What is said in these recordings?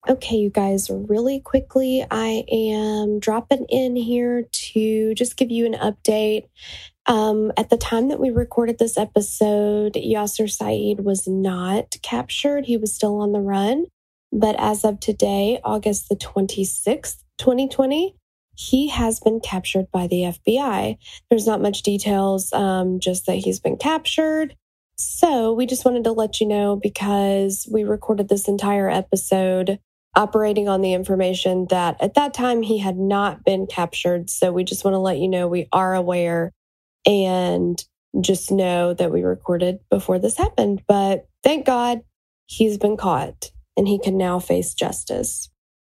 Okay, you guys, really quickly, I am dropping in here to just give you an update. At the time that we recorded this episode, Yasser Saeed was not captured. He was still on the run. But as of today, August the 26th, 2020, he has been captured by the FBI. There's not much details, just that he's been captured. So we just wanted to let you know because we recorded this entire episode operating on the information that at that time he had not been captured. So we just want to let you know we are aware and just know that we recorded before this happened. But thank God he's been caught and he can now face justice.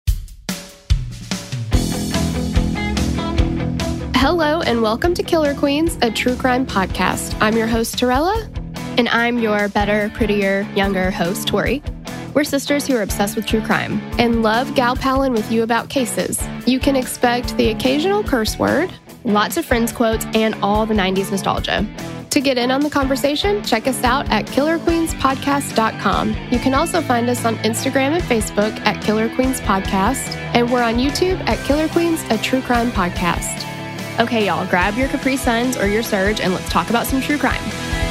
Hello and welcome to Killer Queens, a true crime podcast. I'm your host, Torella. And I'm your better, prettier, younger host, Tori. We're sisters who are obsessed with true crime and love gal-palin with you about cases. You can expect the occasional curse word, lots of Friends quotes, and all the 90s nostalgia. To get in on the conversation, check us out at killerqueenspodcast.com. You can also find us on Instagram and Facebook at Killer Queens Podcast, and we're on YouTube at Killer Queens, a true crime podcast. Okay, y'all, grab your Capri Suns or your Surge and let's talk about some true crime.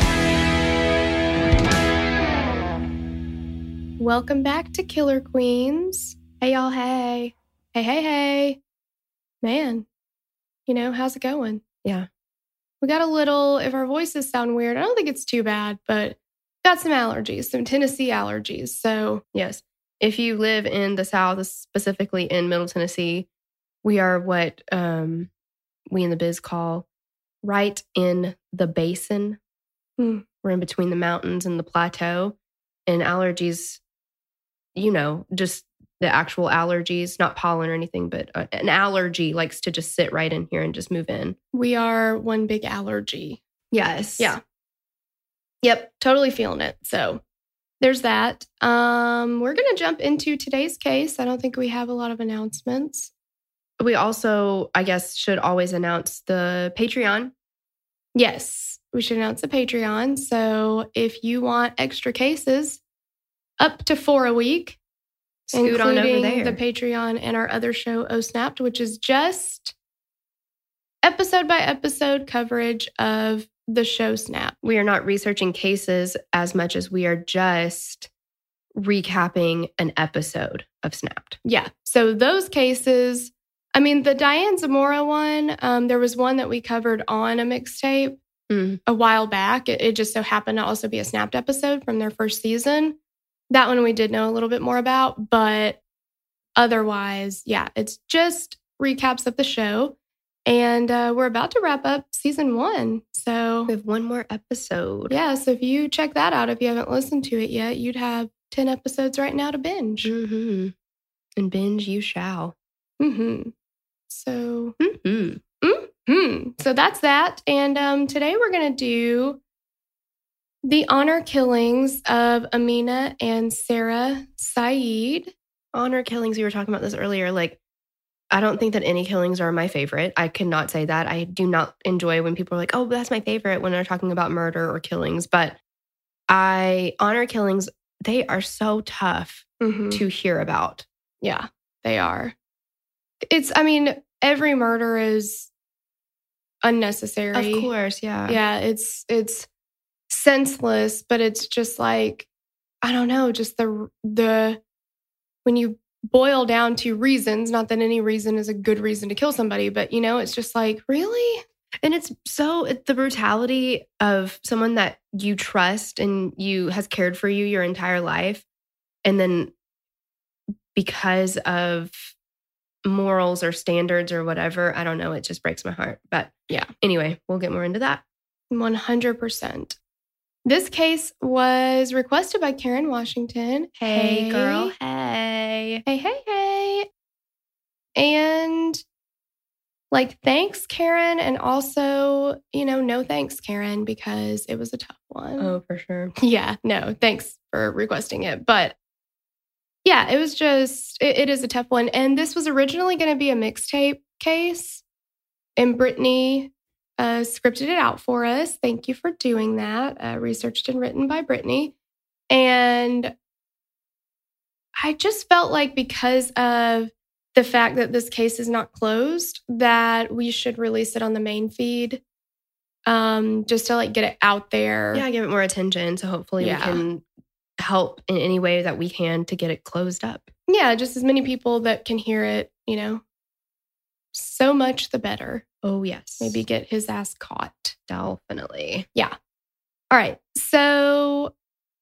Welcome back to Killer Queens. Hey, y'all, hey. Hey. Man, how's it going? Yeah. We got a little, if our voices sound weird, I don't think it's too bad, but got some allergies, some Tennessee allergies. So, yes, if you live in the South, specifically in Middle Tennessee, we are what we in the biz call right in the basin. We're in between the mountains and the plateau. And allergies, just the actual allergies, not pollen or anything, but an allergy likes to just sit right in here and just move in. We are one big allergy. Yes. Yeah. Yep. Totally feeling it. So there's that. We're going to jump into today's case. I don't think we have a lot of announcements. We also, I guess, should always announce the Patreon. Yes, we should announce the Patreon. So if you want extra cases, up to 4 a week, scoot on over there. The Patreon and our other show, Oh Snapped, which is just episode by episode coverage of the show Snap. We are not researching cases as much as we are just recapping an episode of Snapped. Yeah. So those cases, the Diane Zamora one, there was one that we covered on a mixtape a while back. It just so happened to also be a Snapped episode from their first season. That one we did know a little bit more about, but otherwise, yeah, it's just recaps of the show. And we're about to wrap up season 1. So we have one more episode. Yeah, so if you check that out, if you haven't listened to it yet, you'd have 10 episodes right now to binge. Mm-hmm. And binge you shall. Mm-hmm. So, so that's that. And today we're going to do the honor killings of Amina and Sarah Saeed. Honor killings, we were talking about this earlier. I don't think that any killings are my favorite. I cannot say that. I do not enjoy when people are like, oh, that's my favorite when they're talking about murder or killings. But honor killings, they are so tough to hear about. Yeah, they are. Every murder is unnecessary. Of course, yeah. Yeah, it's senseless, but it's just I don't know, just the when you boil down to reasons, not that any reason is a good reason to kill somebody, but it's just really? And it's the brutality of someone that you trust and has cared for you your entire life. And then because of morals or standards or whatever, I don't know, it just breaks my heart. But yeah, anyway, we'll get more into that. 100%. This case was requested by Karen Washington. Hey, girl. Hey. Hey. And thanks, Karen. And also, no thanks, Karen, because it was a tough one. Oh, for sure. Yeah, no, thanks for requesting it. But yeah, it was just, it is a tough one. And this was originally going to be a mixtape case. And Brittany scripted it out for us. Thank you for doing that. Researched and written by Brittany. And I just felt like because of the fact that this case is not closed, that we should release it on the main feed, just to like get it out there. Yeah, give it more attention. So hopefully we can help in any way that we can to get it closed up. Yeah, just as many people that can hear it, so much the better. Oh, yes. Maybe get his ass caught. Definitely. Yeah. All right. So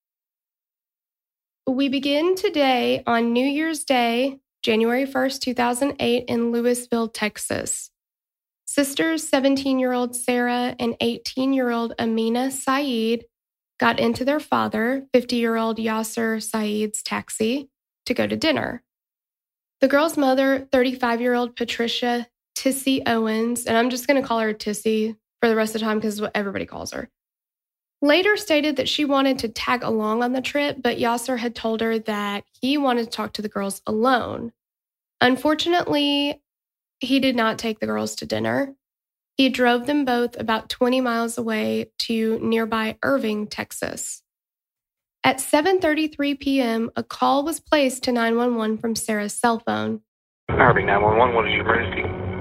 we begin today on New Year's Day, January 1st, 2008 in Lewisville, Texas. Sisters 17-year-old Sarah and 18-year-old Amina Saeed got into their father, 50-year-old Yasser Saeed's taxi to go to dinner. The girl's mother, 35-year-old Patricia Tissy Owens, and I'm just going to call her Tissy for the rest of the time because it's what everybody calls her, later stated that she wanted to tag along on the trip, but Yasser had told her that he wanted to talk to the girls alone. Unfortunately, he did not take the girls to dinner. He drove them both about 20 miles away to nearby Irving, Texas. At 7:33 p.m., a call was placed to 911 from Sarah's cell phone. Irving 911, what is your emergency?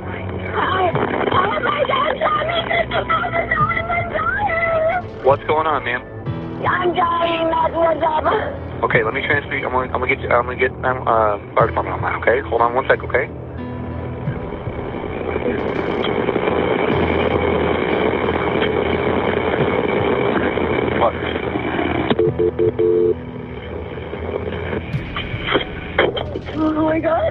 What's going on, ma'am? I'm dying, that's what's up. Okay, let me transfer you. I'm gonna get fire department on line, okay? Hold on one sec, okay? What? Oh my God.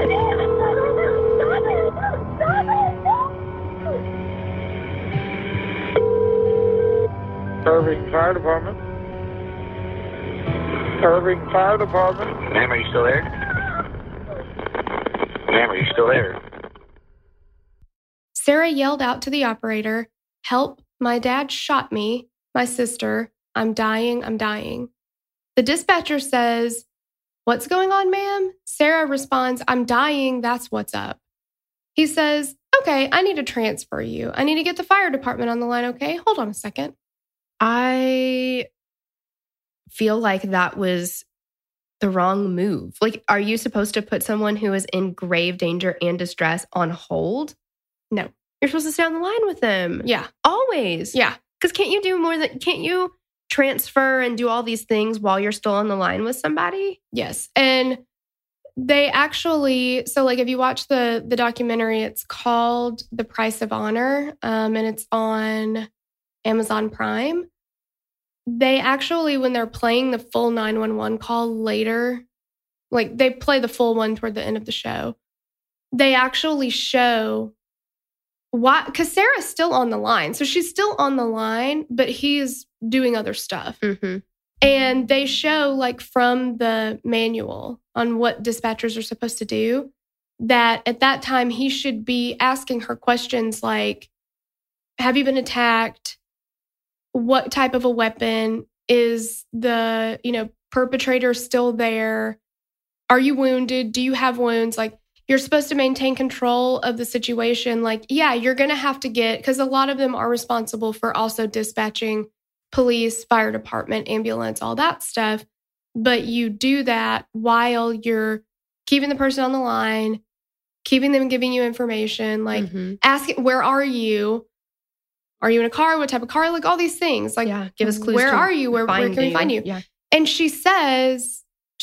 Irving Fire Department. Irving Fire Department. Ma'am, are you still there? Ma'am, are you still there? Sarah yelled out to the operator, "Help, my dad shot me, my sister, I'm dying, I'm dying." The dispatcher says, "What's going on, ma'am?" Sarah responds, "I'm dying, that's what's up." He says, "Okay, I need to transfer you. I need to get the fire department on the line, okay? Hold on a second." I feel like that was the wrong move. Like, are you supposed to put someone who is in grave danger and distress on hold? No. You're supposed to stay on the line with them. Yeah. Always. Yeah. Because can't you transfer and do all these things while you're still on the line with somebody? Yes. And they actually, so like if you watch the documentary, it's called The Price of Honor, and it's on Amazon Prime. They actually, when they're playing the full 911 call later, like they play the full one toward the end of the show, they actually show why, because Sarah's still on the line. So she's still on the line, but he's doing other stuff. Mm-hmm. And they show like from the manual on what dispatchers are supposed to do, that at that time he should be asking her questions like, have you been attacked? What type of a weapon? Is the, perpetrator still there? Are you wounded? Do you have wounds? Like, you're supposed to maintain control of the situation. Like, yeah, you're going to have to because a lot of them are responsible for also dispatching police, fire department, ambulance, all that stuff. But you do that while you're keeping the person on the line, keeping them giving you information, like asking, where are you? Are you in a car? What type of car? Like all these things. Like, yeah, give us clues. Where are you? Where can we find you? Yeah. And she says,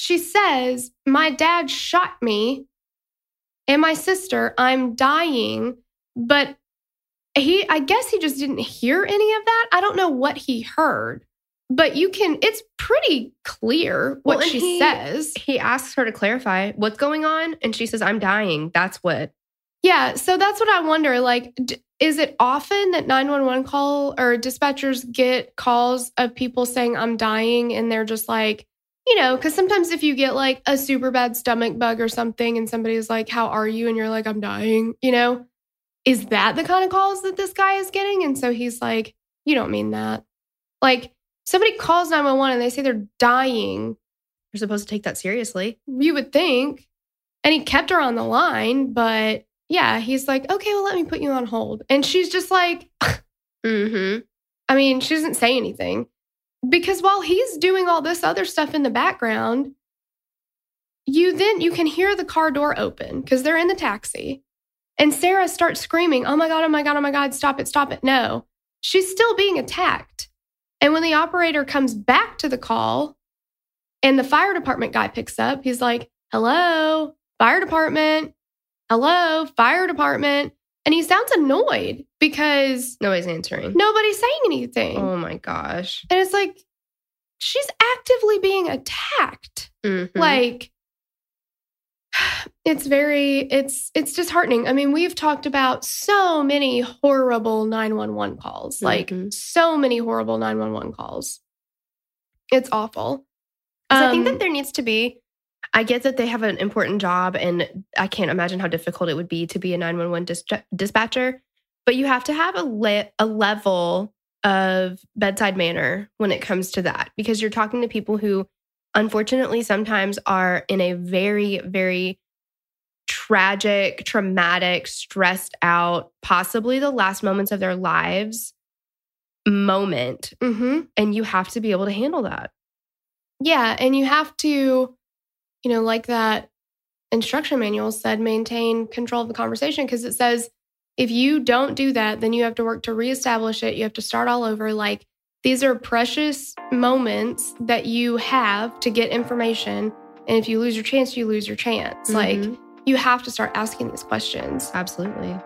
my dad shot me and my sister, I'm dying. But I guess he just didn't hear any of that. I don't know what he heard, but it's pretty clear what she says. He asks her to clarify what's going on. And she says, I'm dying. That's what. Yeah. So that's what I wonder. Like, is it often that 911 call or dispatchers get calls of people saying I'm dying and they're just like, because sometimes if you get like a super bad stomach bug or something and somebody's like, how are you? And you're like, I'm dying, is that the kind of calls that this guy is getting? And so he's like, you don't mean that. Like somebody calls 911 and they say they're dying. You're supposed to take that seriously. You would think. And he kept her on the line, but yeah, he's like, okay, well, let me put you on hold. And she's just like, mm-hmm. I mean, she doesn't say anything because while he's doing all this other stuff in the background, you can hear the car door open because they're in the taxi. And Sarah starts screaming, oh my God, oh my God, oh my God, stop it, stop it. No, she's still being attacked. And when the operator comes back to the call and the fire department guy picks up, he's like, hello, fire department. Hello, fire department. And he sounds annoyed because nobody's answering. Nobody's saying anything. Oh my gosh. And it's like, she's actively being attacked. Mm-hmm. Like, it's disheartening. I mean, we've talked about so many horrible 911 calls, like so many horrible 911 calls. It's awful. I think that there needs to be, I get that they have an important job and I can't imagine how difficult it would be to be a 911 dispatcher, but you have to have a level of bedside manner when it comes to that, because you're talking to people who unfortunately sometimes are in a very, very tragic, traumatic, stressed out, possibly the last moments of their lives moment. Mm-hmm. And you have to be able to handle that. Yeah. And you have to, like that instruction manual said, maintain control of the conversation, because it says if you don't do that, then you have to work to reestablish it. You have to start all over. Like, these are precious moments that you have to get information. And if you lose your chance, you lose your chance. Mm-hmm. Like, you have to start asking these questions. Absolutely.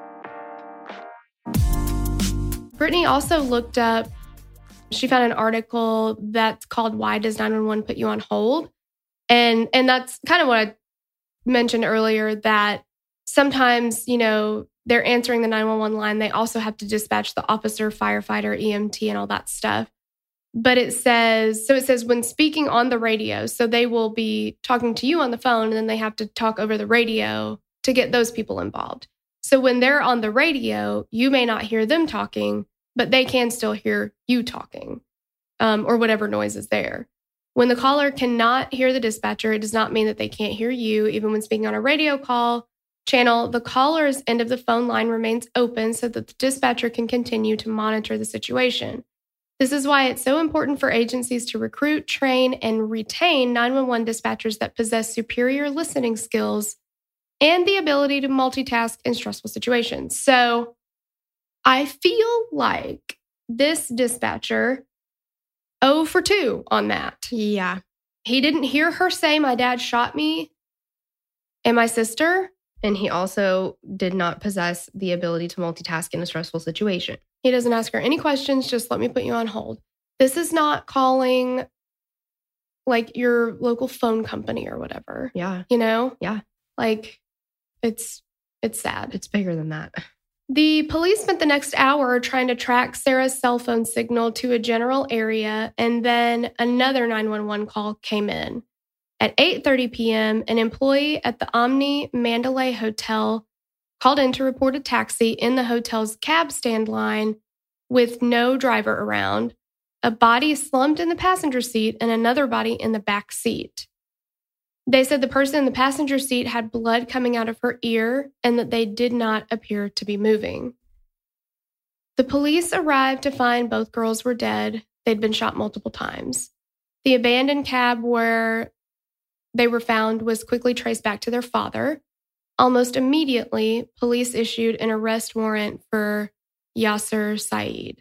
Brittany also looked up, she found an article that's called Why Does 911 Put You on Hold? And that's kind of what I mentioned earlier, that sometimes, they're answering the 911 line. They also have to dispatch the officer, firefighter, EMT, and all that stuff. But it says when speaking on the radio, so they will be talking to you on the phone and then they have to talk over the radio to get those people involved. So when they're on the radio, you may not hear them talking, but they can still hear you talking, or whatever noise is there. When the caller cannot hear the dispatcher, it does not mean that they can't hear you. Even when speaking on a radio call channel, the caller's end of the phone line remains open so that the dispatcher can continue to monitor the situation. This is why it's so important for agencies to recruit, train, and retain 911 dispatchers that possess superior listening skills and the ability to multitask in stressful situations. So I feel like this dispatcher, 0 for 2 on that. Yeah. He didn't hear her say, my dad shot me and my sister. And he also did not possess the ability to multitask in a stressful situation. He doesn't ask her any questions. Just let me put you on hold. This is not calling like your local phone company or whatever. Yeah. Yeah. Like, it's sad. It's bigger than that. The police spent the next hour trying to track Sarah's cell phone signal to a general area, and then another 911 call came in. At 8:30 p.m., an employee at the Omni Mandalay Hotel called in to report a taxi in the hotel's cab stand line with no driver around, a body slumped in the passenger seat, and another body in the back seat. They said the person in the passenger seat had blood coming out of her ear and that they did not appear to be moving. The police arrived to find both girls were dead. They'd been shot multiple times. The abandoned cab where they were found was quickly traced back to their father. Almost immediately, police issued an arrest warrant for Yasser Saeed.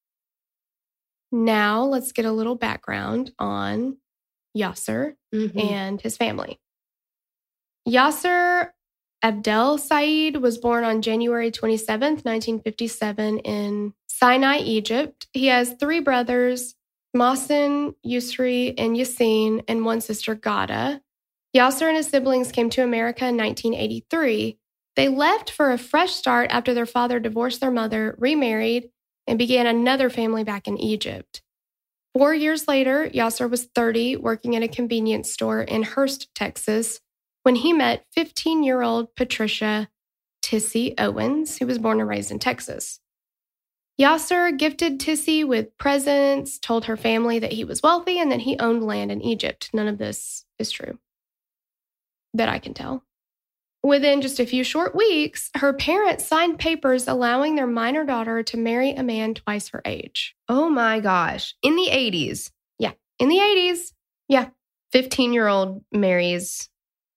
Now, let's get a little background on Yasser and his family. Yasser Abdel Saeed was born on January 27th, 1957 in Sinai, Egypt. He has 3 brothers, Mohsen, Yusri, and Yassine, and 1 sister, Gada. Yasser and his siblings came to America in 1983. They left for a fresh start after their father divorced their mother, remarried, and began another family back in Egypt. 4 years later, Yasser was 30, working at a convenience store in Hurst, Texas, when he met 15-year-old Patricia Tissy Owens, who was born and raised in Texas. Yasser gifted Tissy with presents, told her family that he was wealthy and that he owned land in Egypt. None of this is true, that I can tell. Within just a few short weeks, her parents signed papers allowing their minor daughter to marry a man twice her age. Oh my gosh. In the 80s. Yeah, in the 80s. Yeah. 15-year-old marries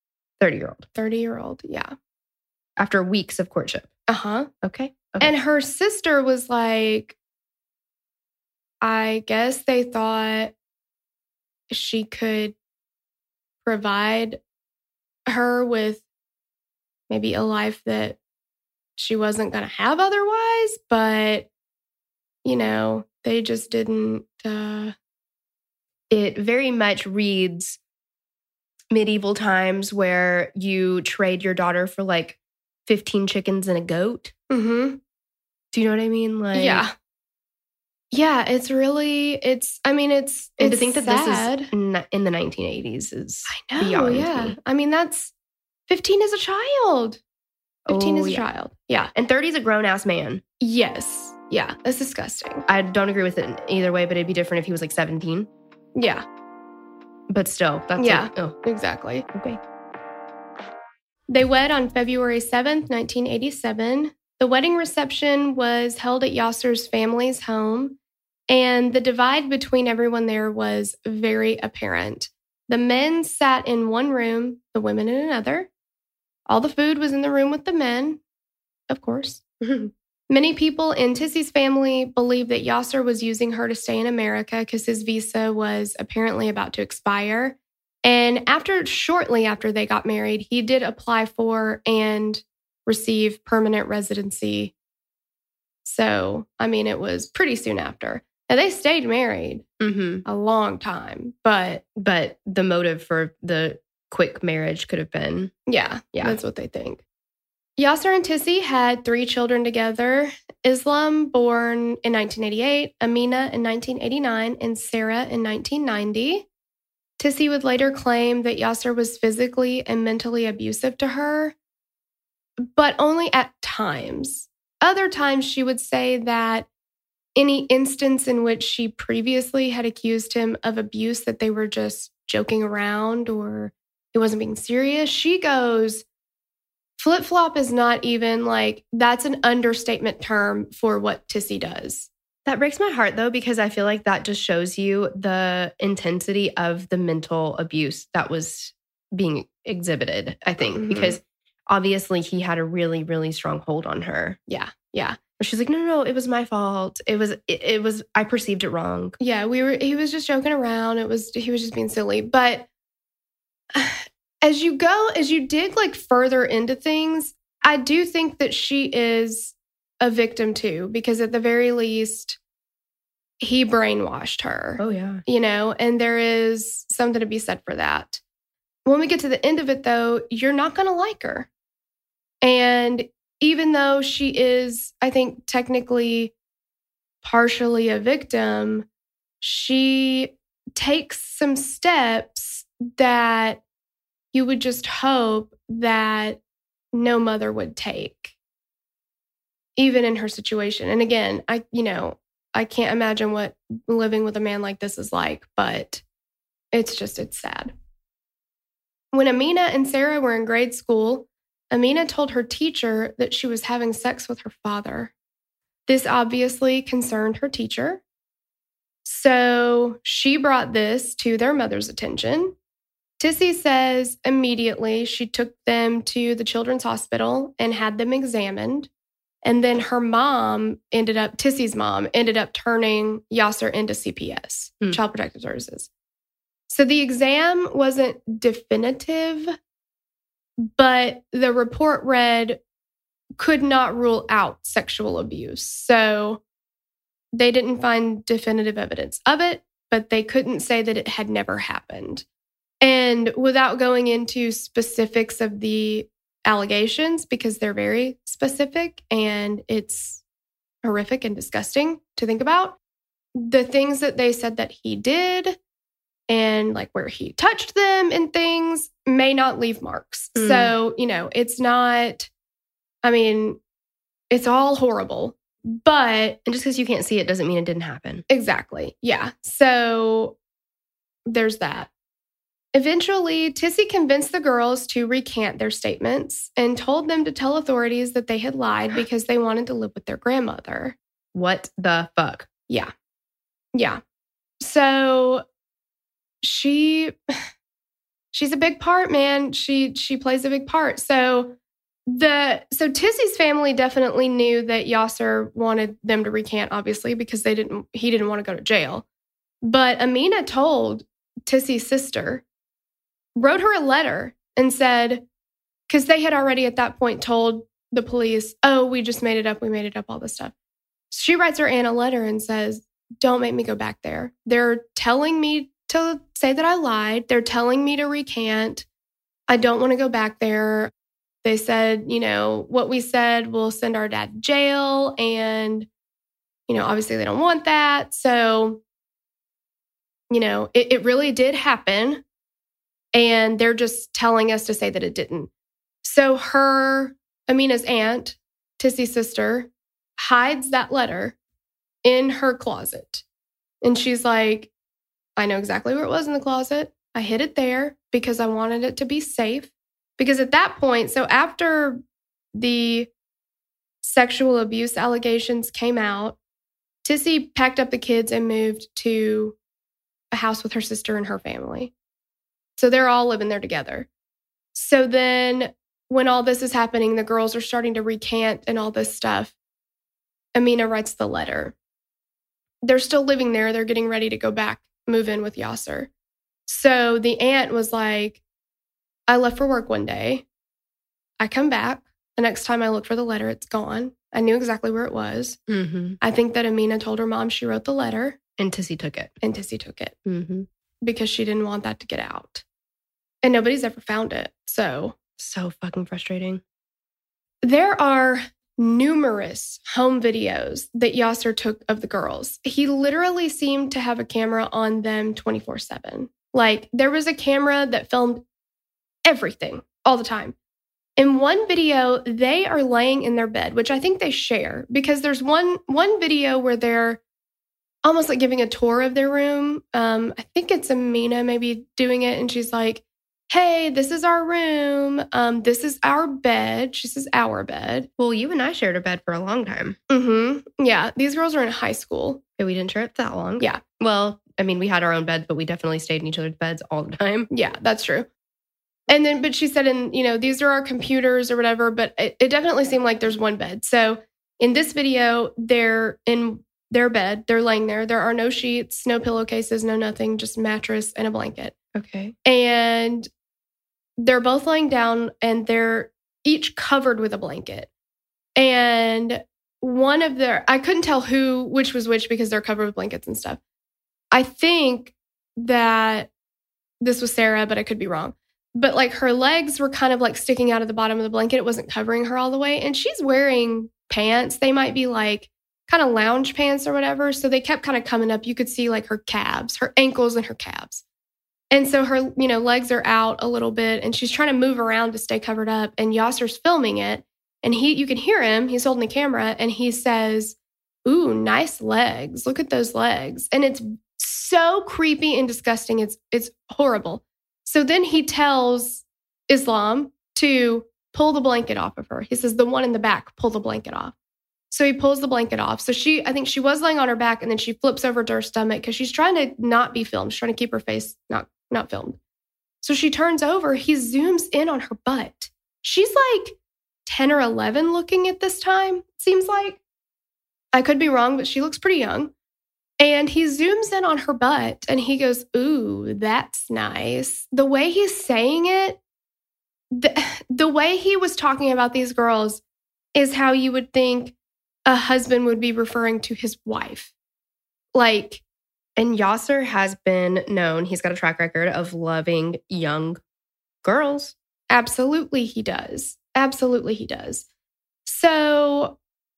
30-year-old. 30-year-old, yeah. After weeks of courtship. Uh-huh. Okay. And her sister was like, I guess they thought she could provide her with maybe a life that she wasn't going to have otherwise, but, you know, they just didn't. It very much reads medieval times where you trade your daughter for like 15 chickens and a goat. Mm-hmm. Do you know what I mean? Like, yeah. Yeah, it's really, and to think that sad. This is in the 1980s is beyond me. I mean, 15 is a child. 15 is a child. Yeah. And 30 is a grown-ass man. Yes. Yeah, that's disgusting. I don't agree with it either way, but it'd be different if he was like 17. Yeah. But still, that's exactly. Okay. They wed on February 7th, 1987. The wedding reception was held at Yasser's family's home, and the divide between everyone there was very apparent. The men sat in one room, the women in another. All the food was in the room with the men, of course. Many people in Tissy's family believe that Yasser was using her to stay in America because his visa was apparently about to expire. And shortly after they got married, he did apply for and receive permanent residency. So, I mean, it was pretty soon after. Now, they stayed married a long time, but the motive for the quick marriage could have been. Yeah, that's what they think. Yasser and Tissy had 3 children together. Islam, born in 1988, Amina in 1989, and Sarah in 1990. Tissy would later claim that Yasser was physically and mentally abusive to her, but only at times. Other times she would say that any instance in which she previously had accused him of abuse, that they were just joking around or it wasn't being serious, she goes, flip-flop is not even like, that's an understatement term for what Tissy does. That breaks my heart, though, because I feel like that just shows you the intensity of the mental abuse that was being exhibited, I think, because obviously he had a really, really strong hold on her. Yeah. But she's like, no, it was my fault. It was, I perceived it wrong. Yeah, he was just joking around. He was just being silly. But as you dig like further into things, I do think that she is a victim too, because at the very least, he brainwashed her. Oh, yeah. You know, and there is something to be said for that. When we get to the end of it, though, you're not going to like her. And even though she is, I think, technically partially a victim, she takes some steps that you would just hope that no mother would take, even in her situation. And again, I can't imagine what living with a man like this is like, but it's sad. When Amina and Sarah were in grade school, Amina told her teacher that she was having sex with her father. This obviously concerned her teacher. So she brought this to their mother's attention. Tissy says immediately she took them to the children's hospital and had them examined. And then her Tissy's mom ended up turning Yasser into CPS, Child Protective Services. So the exam wasn't definitive, but the report read, could not rule out sexual abuse. So they didn't find definitive evidence of it, but they couldn't say that it had never happened. And without going into specifics of the allegations, because they're very specific and it's horrific and disgusting to think about, the things that they said that he did and like where he touched them and things may not leave marks. So, it's not, it's all horrible, but... And just because you can't see it doesn't mean it didn't happen. Exactly. Yeah. So there's that. Eventually, Tissy convinced the girls to recant their statements and told them to tell authorities that they had lied because they wanted to live with their grandmother. What the fuck? Yeah. So she she's a big part, man. She plays a big part. So Tissy's family definitely knew that Yasser wanted them to recant, obviously, because he didn't want to go to jail. But Amina told Tissy's sister, wrote her a letter and said, because they had already at that point told the police, oh, we just made it up. We made it up, all this stuff. She writes her aunt a letter and says, don't make me go back there. They're telling me to say that I lied. They're telling me to recant. I don't want to go back there. They said, what we said will send our dad to jail. And, obviously they don't want that. So, it really did happen. And they're just telling us to say that it didn't. So Amina's aunt, Tissy's sister, hides that letter in her closet. And she's like, I know exactly where it was in the closet. I hid it there because I wanted it to be safe. Because at that point, so after the sexual abuse allegations came out, Tissy packed up the kids and moved to a house with her sister and her family. So they're all living there together. So then when all this is happening, the girls are starting to recant and all this stuff. Amina writes the letter. They're still living there. They're getting ready to go back, move in with Yasser. So the aunt was like, I left for work one day. I come back. The next time I look for the letter, it's gone. I knew exactly where it was. Mm-hmm. I think that Amina told her mom she wrote the letter. And Tissy took it. Mm-hmm. Because she didn't want that to get out. And nobody's ever found it. So fucking frustrating. There are numerous home videos that Yasser took of the girls. He literally seemed to have a camera on them 24/7. Like, there was a camera that filmed everything all the time. In one video, they are laying in their bed, which I think they share, because there's one video where they're almost like giving a tour of their room. I think it's Amina maybe doing it, and she's like, hey, this is our room. This is our bed. She says our bed. Well, you and I shared a bed for a long time. Mm-hmm. Yeah, these girls are in high school. And we didn't share it that long. Yeah. Well, I mean, we had our own beds, but we definitely stayed in each other's beds all the time. Yeah, that's true. And then, but she said, these are our computers or whatever, but it definitely seemed like there's one bed. So in this video, they're in their bed. They're laying there. There are no sheets, no pillowcases, no nothing, just mattress and a blanket. Okay. And they're both lying down and they're each covered with a blanket. And I couldn't tell which was which because they're covered with blankets and stuff. I think that this was Sarah, but I could be wrong. But like her legs were kind of like sticking out of the bottom of the blanket. It wasn't covering her all the way. And she's wearing pants. They might be like kind of lounge pants or whatever. So they kept kind of coming up. You could see like her calves, her ankles and her calves. And so her, legs are out a little bit and she's trying to move around to stay covered up. And Yasser's filming it. And you can hear him. He's holding the camera and he says, ooh, nice legs. Look at those legs. And it's so creepy and disgusting. It's horrible. So then he tells Islam to pull the blanket off of her. He says, the one in the back, pull the blanket off. So he pulls the blanket off. So I think she was laying on her back and then she flips over to her stomach because she's trying to not be filmed. She's trying to keep her face not filmed. So she turns over. He zooms in on her butt. She's like 10 or 11 looking at this time, seems like. I could be wrong, but she looks pretty young. And he zooms in on her butt and he goes, ooh, that's nice. The way he's saying it, the way he was talking about these girls is how you would think a husband would be referring to his wife. Like, and Yasser has been known, he's got a track record of loving young girls. Absolutely he does. Absolutely he does. So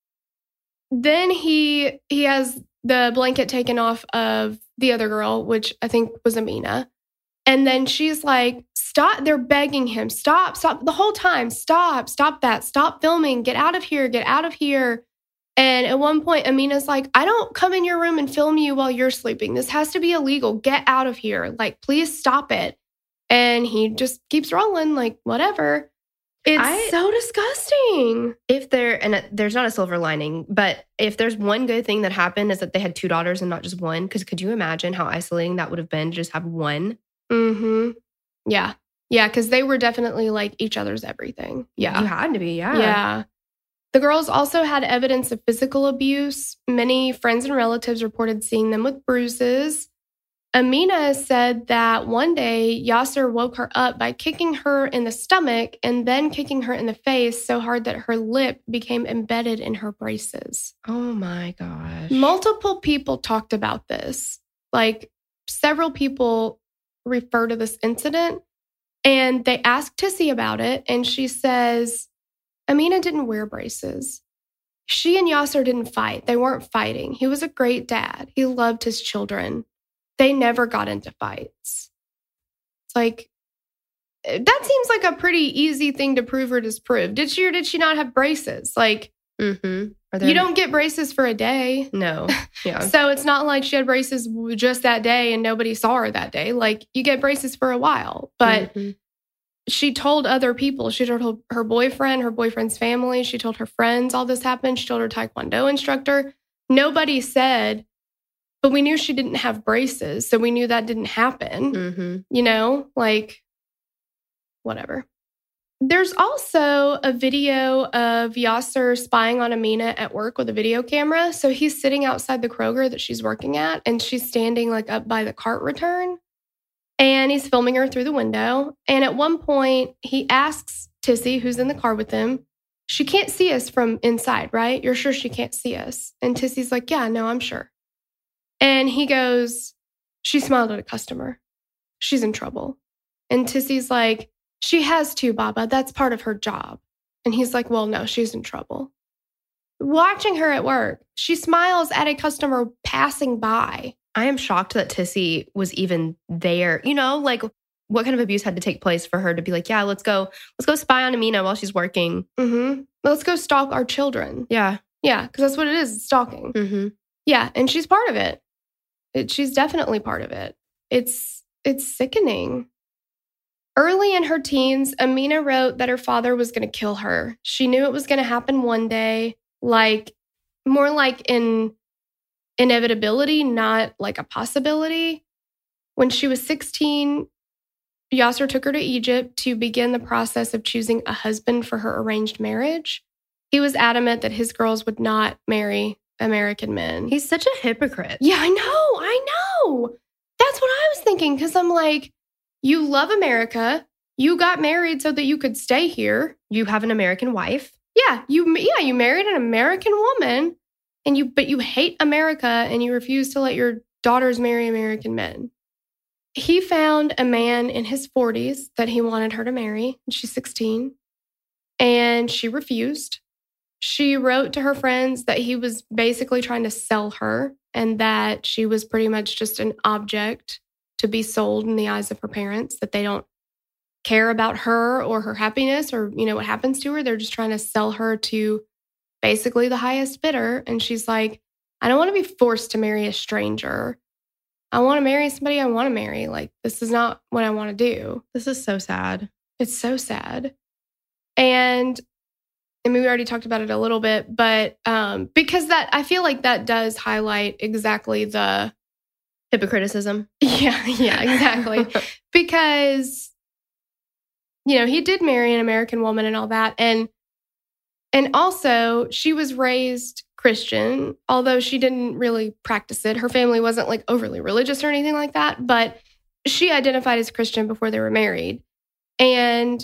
then he has the blanket taken off of the other girl, which I think was Amina. And then she's like, stop. They're begging him, stop the whole time. Stop that. Stop filming. Get out of here. Get out of here. And at one point, Amina's like, I don't come in your room and film you while you're sleeping. This has to be illegal. Get out of here. Like, please stop it. And he just keeps rolling, like, whatever. It's so disgusting. There's not a silver lining, but if there's one good thing that happened is that they had 2 daughters and not just one. Because could you imagine how isolating that would have been to just have one? Mm-hmm. Yeah. Yeah, because they were definitely like each other's everything. Yeah. You had to be, yeah. Yeah. The girls also had evidence of physical abuse. Many friends and relatives reported seeing them with bruises. Amina said that one day Yasser woke her up by kicking her in the stomach and then kicking her in the face so hard that her lip became embedded in her braces. Oh my gosh. Multiple people talked about this. Like several people refer to this incident, and they asked Tissy about it, and she says, Amina didn't wear braces. She and Yasser didn't fight. They weren't fighting. He was a great dad. He loved his children. They never got into fights. It's like, that seems like a pretty easy thing to prove or disprove. Did she or did she not have braces? Like, you don't get braces for a day. No. Yeah. So it's not like she had braces just that day and nobody saw her that day. Like, you get braces for a while. But she told other people. She told her boyfriend, her boyfriend's family. She told her friends all this happened. She told her Taekwondo instructor. Nobody said, but we knew she didn't have braces, so we knew that didn't happen. You know, like, whatever. There's also a video of Yasser spying on Amina at work with a video camera. So he's sitting outside the Kroger that she's working at, and she's standing like up by the cart return, and he's filming her through the window. And at one point, he asks Tissy, who's in the car with him, she can't see us from inside, right? You're sure she can't see us? And Tissy's like, yeah, no, I'm sure. And he goes, she smiled at a customer. She's in trouble. And Tissy's like, she has to, Baba. That's part of her job. And he's like, well, no, she's in trouble. Watching her at work, she smiles at a customer passing by. I am shocked that Tissy was even there. You know, like, what kind of abuse had to take place for her to be like, yeah, let's go spy on Amina while she's working. Let's go stalk our children. Yeah. Yeah, because that's what it is, stalking. Yeah, and she's part of it. She's definitely part of it. It's sickening. Early in her teens, Amina wrote that her father was going to kill her. She knew it was going to happen one day, like more like an inevitability, not like a possibility. When she was 16, Yasser took her to Egypt to begin the process of choosing a husband for her arranged marriage. He was adamant that his girls would not marry American men. He's such a hypocrite. Yeah, I know. That's what I was thinking, because I'm like, you love America. You got married so that you could stay here. You have an American wife. Yeah, you married an American woman, but you hate America and you refuse to let your daughters marry American men. He found a man in his 40s that he wanted her to marry. She's 16, and she refused. She wrote to her friends that he was basically trying to sell her and that she was pretty much just an object to be sold in the eyes of her parents, that they don't care about her or her happiness or, you know, what happens to her. They're just trying to sell her to basically the highest bidder. And she's like, I don't want to be forced to marry a stranger. I want to marry somebody I want to marry. Like, this is not what I want to do. This is so sad. It's so sad. And I mean, we already talked about it a little bit, but because that, I feel like that does highlight exactly the hypocriticism. Yeah, exactly. Because, you know, he did marry an American woman and all that. And also she was raised Christian, although she didn't really practice it. Her family wasn't like overly religious or anything like that, but she identified as Christian before they were married. And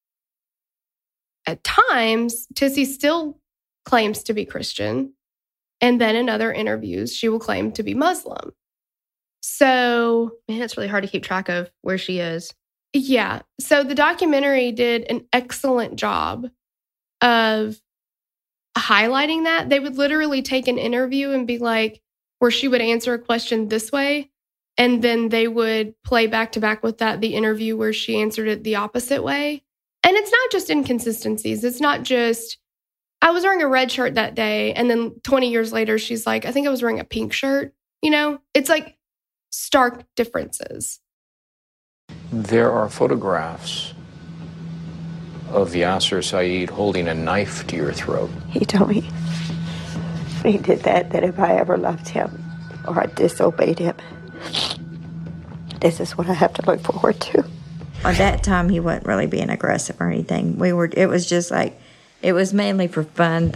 at times, Tissy still claims to be Christian. And then in other interviews, she will claim to be Muslim. So, man, it's really hard to keep track of where she is. Yeah. So the documentary did an excellent job of highlighting that. They would literally take an interview and be like, where she would answer a question this way, and then they would play back to back with that the interview where she answered it the opposite way. And it's not just inconsistencies. It's not just, I was wearing a red shirt that day, and then 20 years later, she's like, I think I was wearing a pink shirt. You know, it's like stark differences. There are photographs of Yasser Saeed holding a knife to your throat. He told me when he did that if I ever loved him or I disobeyed him, this is what I have to look forward to. At that time, he wasn't really being aggressive or anything. It was just like, it was mainly for fun.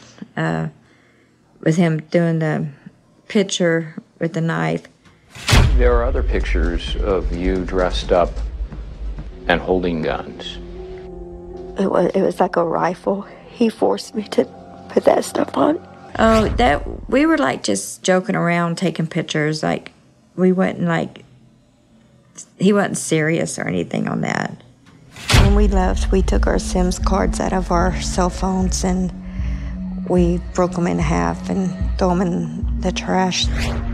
With him doing the picture with the knife. There are other pictures of you dressed up and holding guns. It was like a rifle. He forced me to put that stuff on. Oh, we were like just joking around, taking pictures. Like, we wasn't like, he wasn't serious or anything on that. When we left, we took our Sims cards out of our cell phones and we broke them in half and threw them in the trash.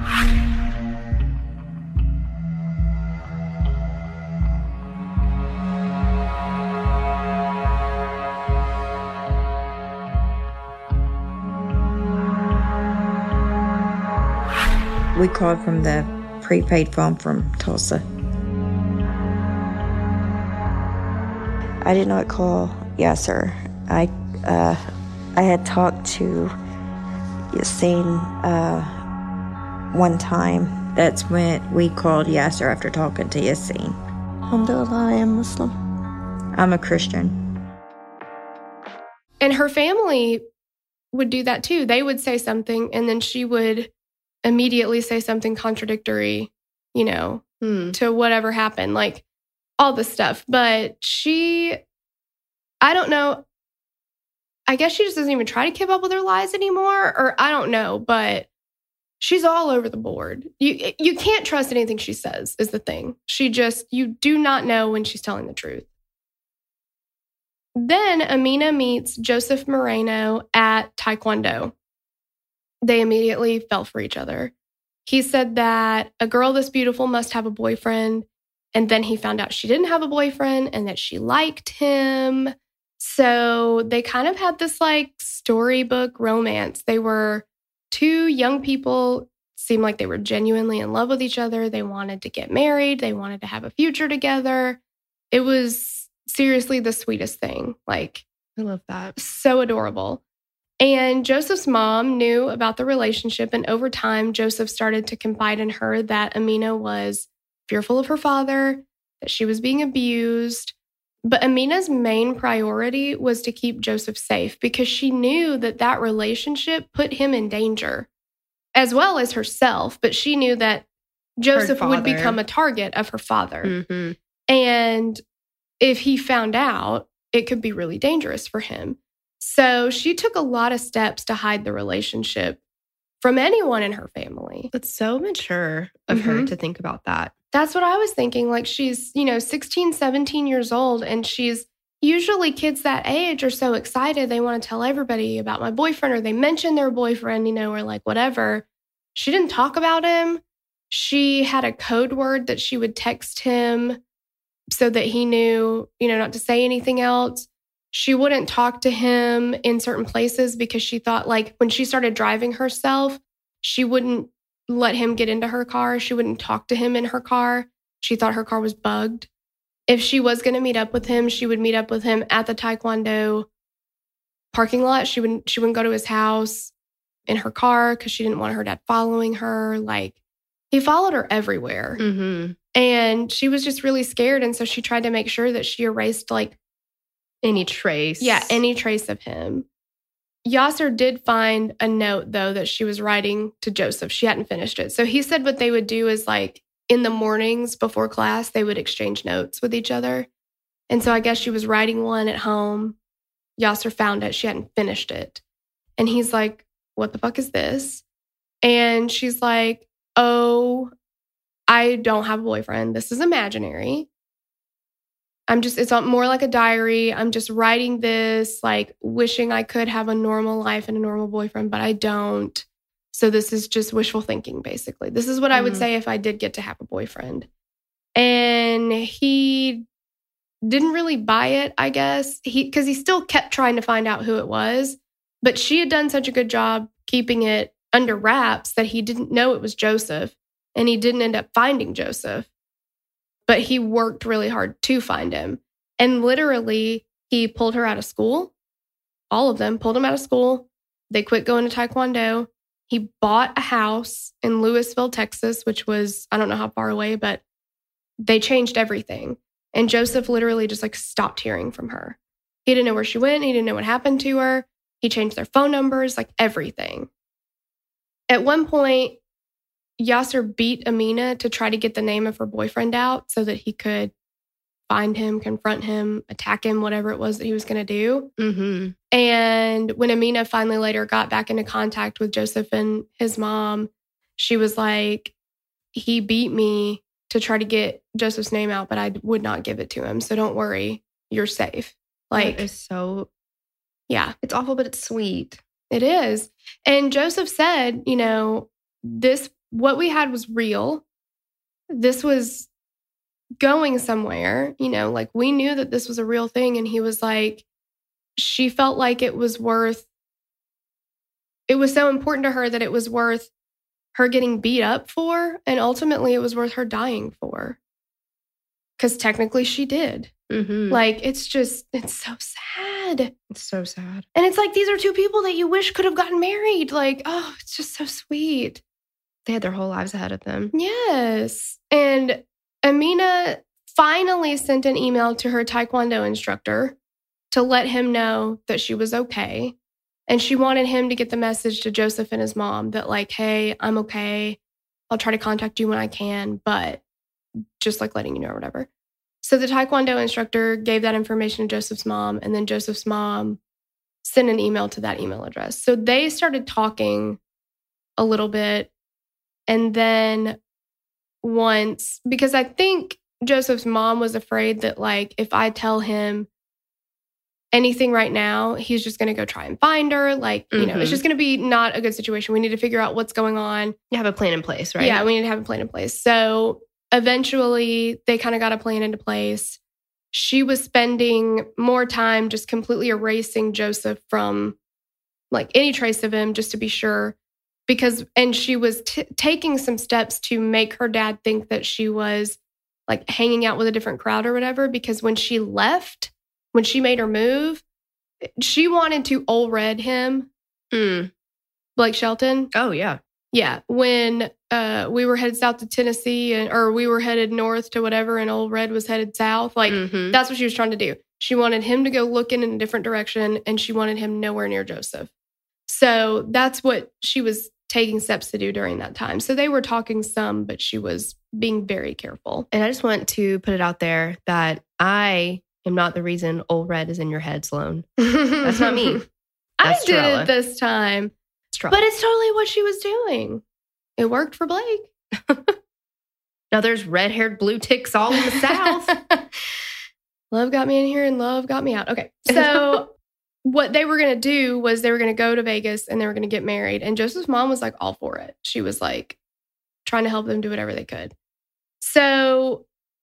We called from the prepaid phone from Tulsa. I did not call Yasser. I had talked to Yassine one time. That's when we called Yasser after talking to Yassine. Alhamdulillah, I am Muslim. I'm a Christian. And her family would do that too. They would say something and then she would immediately say something contradictory, to whatever happened, like all this stuff. But I don't know. I guess she just doesn't even try to keep up with her lies anymore, or I don't know, but she's all over the board. You can't trust anything she says is the thing. You do not know when she's telling the truth. Then Amina meets Joseph Moreno at Taekwondo. They immediately fell for each other. He said that a girl this beautiful must have a boyfriend, and then he found out she didn't have a boyfriend and that she liked him. So they kind of had this like storybook romance. They were two young people, seemed like they were genuinely in love with each other. They wanted to get married. They wanted to have a future together. It was seriously the sweetest thing. Like, I love that. So adorable. And Joseph's mom knew about the relationship. And over time, Joseph started to confide in her that Amina was fearful of her father, that she was being abused. But Amina's main priority was to keep Joseph safe because she knew that relationship put him in danger, as well as herself. But she knew that Joseph would become a target of her father. Mm-hmm. And if he found out, it could be really dangerous for him. So she took a lot of steps to hide the relationship from anyone in her family. That's so mature of her to think about that. That's what I was thinking. Like, she's, 16, 17 years old, and she's usually kids that age are so excited. They want to tell everybody about my boyfriend, or they mention their boyfriend, or like whatever. She didn't talk about him. She had a code word that she would text him so that he knew, not to say anything else. She wouldn't talk to him in certain places because she thought, like, when she started driving herself, she wouldn't let him get into her car. She wouldn't talk to him in her car. She thought her car was bugged. If she was going to meet up with him, she would meet up with him at the Taekwondo parking lot. She wouldn't go to his house in her car because she didn't want her dad following her. Like, he followed her everywhere. Mm-hmm. And she was just really scared. And so she tried to make sure that she erased, like, any trace. Yeah, any trace of him. Yasser did find a note, though, that she was writing to Joseph. She hadn't finished it. So he said what they would do is, like, in the mornings before class, they would exchange notes with each other. And so I guess she was writing one at home. Yasser found it. She hadn't finished it. And he's like, what the fuck is this? And she's like, oh, I don't have a boyfriend. This is imaginary. It's more like a diary. I'm just writing this, like, wishing I could have a normal life and a normal boyfriend, but I don't. So this is just wishful thinking, basically. This is what I would say if I did get to have a boyfriend. And he didn't really buy it, I guess, because he still kept trying to find out who it was. But she had done such a good job keeping it under wraps that he didn't know it was Joseph. And he didn't end up finding Joseph. But he worked really hard to find him. And literally, he pulled her out of school. All of them pulled him out of school. They quit going to Taekwondo. He bought a house in Lewisville, Texas, which was, I don't know how far away, but they changed everything. And Joseph literally just like stopped hearing from her. He didn't know where she went. He didn't know what happened to her. He changed their phone numbers, like everything. At one point, Yasser beat Amina to try to get the name of her boyfriend out so that he could find him, confront him, attack him, whatever it was that he was going to do. Mm-hmm. And when Amina finally later got back into contact with Joseph and his mom, she was like, he beat me to try to get Joseph's name out, but I would not give it to him. So don't worry, you're safe. Like, that is so, yeah. It's awful, but it's sweet. It is. And Joseph said, you know, what we had was real. This was going somewhere, you know, like we knew that this was a real thing. And he was like, she felt like it was so important to her that it was worth her getting beat up for. And ultimately it was worth her dying for. Because technically she did. Mm-hmm. Like, it's so sad. It's so sad. And it's like, these are two people that you wish could have gotten married. Like, oh, it's just so sweet. They had their whole lives ahead of them. Yes. And Amina finally sent an email to her Taekwondo instructor to let him know that she was okay. And she wanted him to get the message to Joseph and his mom that like, hey, I'm okay. I'll try to contact you when I can, but just like letting you know or whatever. So the Taekwondo instructor gave that information to Joseph's mom, and then Joseph's mom sent an email to that email address. So they started talking a little bit. And then once, because I think Joseph's mom was afraid that like, if I tell him anything right now, he's just going to go try and find her. Like, you know, it's just going to be not a good situation. We need to figure out what's going on. You have a plan in place, right? Yeah, we need to have a plan in place. So eventually they kind of got a plan into place. She was spending more time just completely erasing Joseph from like any trace of him, just to be sure. And she was taking some steps to make her dad think that she was like hanging out with a different crowd or whatever. Because when she left, when she made her move, she wanted to Ole Red him. Blake Shelton. Oh, yeah. Yeah. When we were headed south to Tennessee or we were headed north to whatever and Ole Red was headed south. Like, that's what she was trying to do. She wanted him to go looking in a different direction and she wanted him nowhere near Joseph. So that's what she was taking steps to do during that time. So they were talking some, but she was being very careful. And I just want to put it out there that I am not the reason Ole Red is in your head, Sloan. That's not me. That's I did Torella. It this time. But it's totally what she was doing. It worked for Blake. Now there's red-haired blue ticks all in the South. Love got me in here and love got me out. Okay. So what they were going to do was they were going to go to Vegas and they were going to get married. And Joseph's mom was like all for it. She was like trying to help them do whatever they could. So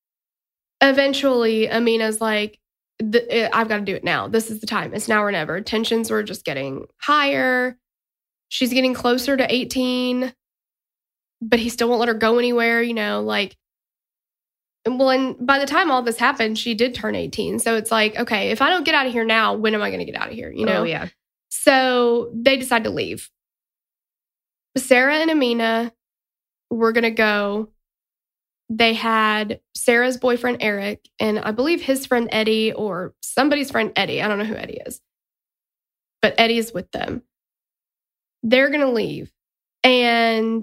eventually Amina's like, I've got to do it now. This is the time. It's now or never. Tensions were just getting higher. She's getting closer to 18, but he still won't let her go anywhere, you know, like, well, and by the time all this happened, she did turn 18. So it's like, okay, if I don't get out of here now, when am I going to get out of here? You know? Oh, yeah. So they decide to leave. Sarah and Amina were going to go. They had Sarah's boyfriend, Eric, and I believe his friend, Eddie, or somebody's friend, Eddie. I don't know who Eddie is, but Eddie is with them. They're going to leave. And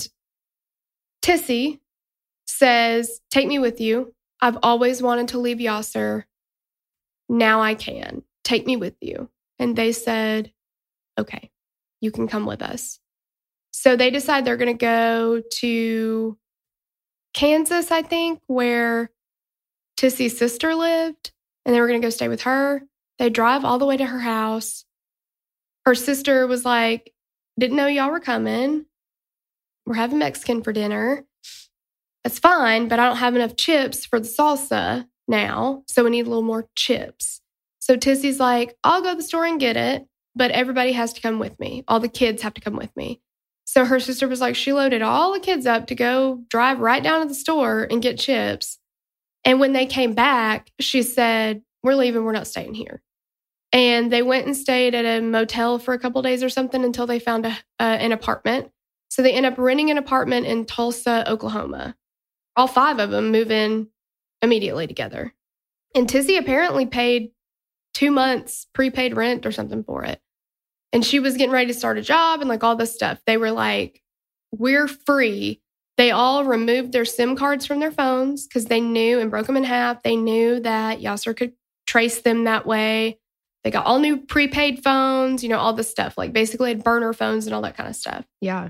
Tissy says, take me with you. I've always wanted to leave Yasser. Now I can. Take me with you. And they said, okay, you can come with us. So they decide they're going to go to Kansas, I think, where Tissy's sister lived. And they were going to go stay with her. They drive all the way to her house. Her sister was like, didn't know y'all were coming. We're having Mexican for dinner. That's fine, but I don't have enough chips for the salsa now, so we need a little more chips. So Tissy's like, I'll go to the store and get it, but everybody has to come with me. All the kids have to come with me. So her sister was like, she loaded all the kids up to go drive right down to the store and get chips. And when they came back, she said, we're leaving, we're not staying here. And they went and stayed at a motel for a couple of days or something until they found an apartment. So they end up renting an apartment in Tulsa, Oklahoma. All 5 of them move in immediately together. And Tissy apparently paid 2 months prepaid rent or something for it. And she was getting ready to start a job and like all this stuff. They were like, we're free. They all removed their SIM cards from their phones because they knew and broke them in half. They knew that Yasser could trace them that way. They got all new prepaid phones, all this stuff. Like basically had burner phones and all that kind of stuff. Yeah.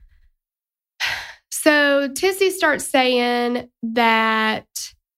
So Tissy starts saying that,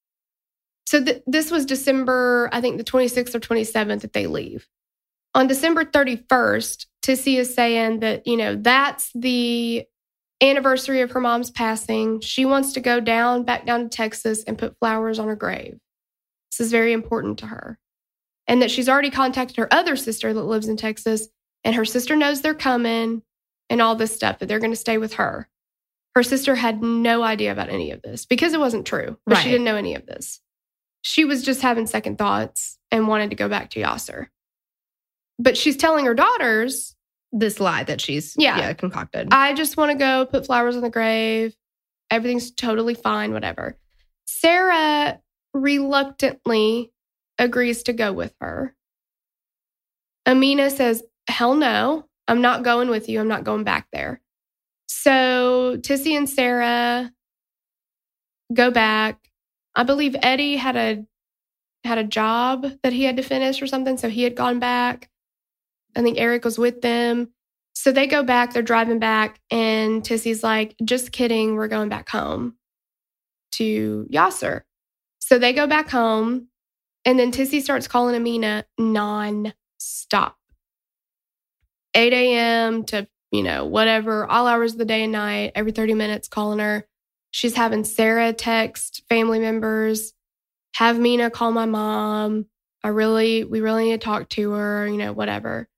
this was December, I think the 26th or 27th that they leave. On December 31st, Tissy is saying that, that's the anniversary of her mom's passing. She wants to go back down to Texas and put flowers on her grave. This is very important to her. And that she's already contacted her other sister that lives in Texas, and her sister knows they're coming and all this stuff, that they're going to stay with her. Her sister had no idea about any of this because it wasn't true, but she didn't know any of this. She was just having second thoughts and wanted to go back to Yasser. But she's telling her daughters this lie that she's concocted. I just want to go put flowers on the grave. Everything's totally fine, whatever. Sarah reluctantly agrees to go with her. Amina says, hell no, I'm not going with you. I'm not going back there. So Tissy and Sarah go back. I believe Eddie had a job that he had to finish or something, so he had gone back. I think Eric was with them. So they go back, they're driving back, and Tissy's like, just kidding, we're going back home to Yasser. So they go back home, and then Tissy starts calling Amina non-stop. 8 a.m. to, whatever, all hours of the day and night, every 30 minutes calling her. She's having Sarah text family members, have Mina call my mom. We really need to talk to her, whatever.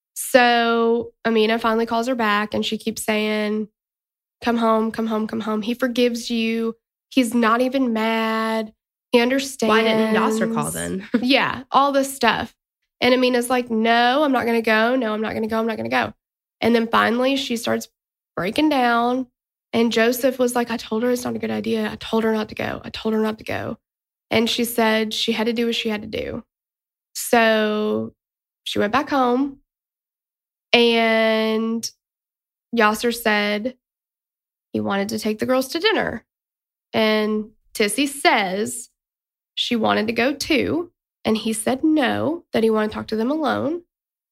So Amina finally calls her back and she keeps saying, come home, come home, come home. He forgives you. He's not even mad. He understands. Why didn't Yasser call then? Yeah, all this stuff. And Amina's like, no, I'm not going to go. No, I'm not going to go. I'm not going to go. And then finally she starts breaking down. And Joseph was like, I told her it's not a good idea. I told her not to go. I told her not to go. And she said she had to do what she had to do. So she went back home. And Yasser said he wanted to take the girls to dinner. And Tissy says she wanted to go too. And he said no, that he wanted to talk to them alone.